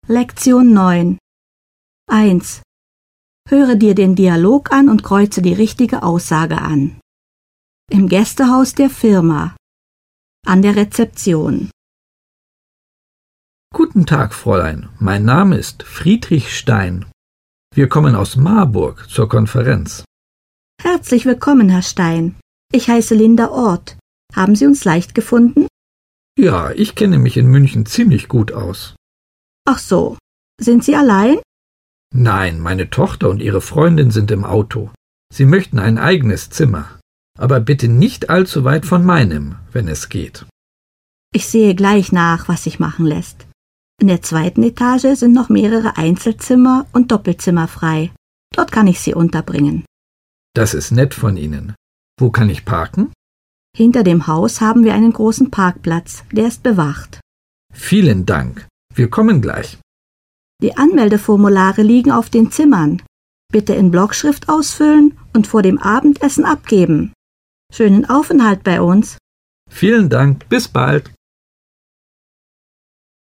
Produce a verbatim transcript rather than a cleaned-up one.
Lektion neun. eins. Höre dir den Dialog an und kreuze die richtige Aussage an. Im Gästehaus der Firma. An der Rezeption. Guten Tag, Fräulein. Mein Name ist Friedrich Stein. Wir kommen aus Marburg zur Konferenz. Herzlich willkommen, Herr Stein. Ich heiße Linda Ort. Haben Sie uns leicht gefunden? Ja, ich kenne mich in München ziemlich gut aus. Ach so. Sind Sie allein? Nein, meine Tochter und ihre Freundin sind im Auto. Sie möchten ein eigenes Zimmer. Aber bitte nicht allzu weit von meinem, wenn es geht. Ich sehe gleich nach, was sich machen lässt. In der zweiten Etage sind noch mehrere Einzelzimmer und Doppelzimmer frei. Dort kann ich Sie unterbringen. Das ist nett von Ihnen. Wo kann ich parken? Hinter dem Haus haben wir einen großen Parkplatz, der ist bewacht. Vielen Dank. Wir kommen gleich. Die Anmeldeformulare liegen auf den Zimmern. Bitte in Blockschrift ausfüllen und vor dem Abendessen abgeben. Schönen Aufenthalt bei uns. Vielen Dank. Bis bald.